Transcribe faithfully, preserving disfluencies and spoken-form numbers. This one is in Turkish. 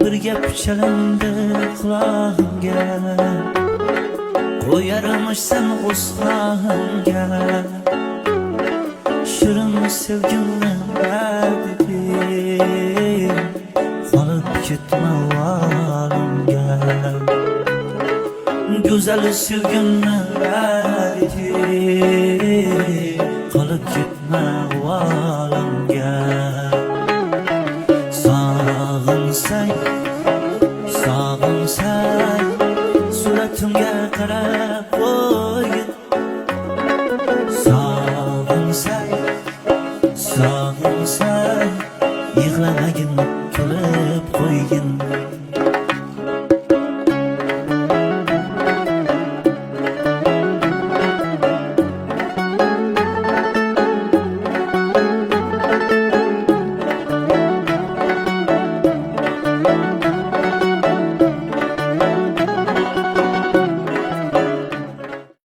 bir gap chalindi qulog'imga, qo'yarmishsan o'z qonimga. Shirin sevgimni badbin qolib ketma volimga. Go'zal sevgimni badbin qolib ketma volimga. Sog'insang, sog'insang suratimga qarab qo'ygin. Sog'insang, sog'insang yig'lamagin, kulib qo'ygin.